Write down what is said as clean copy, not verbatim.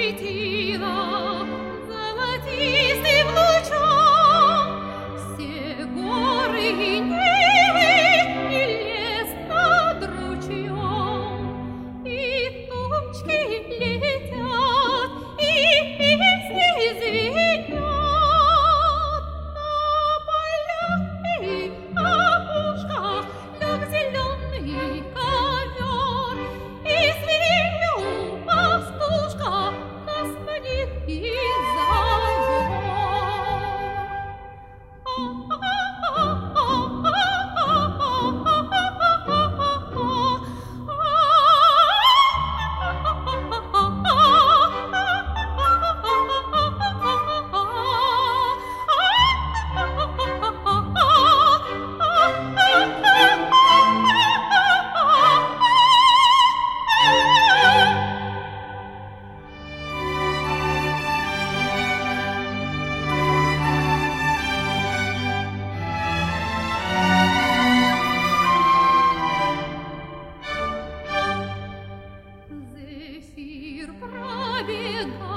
светила золотистым лучом все горы и нивы, и лес над ручьем, и тучки летят, и песни звенят на полях и опушках лег зеленый ковер, и свинью пастушка настанет и зовет. Зефир пробегает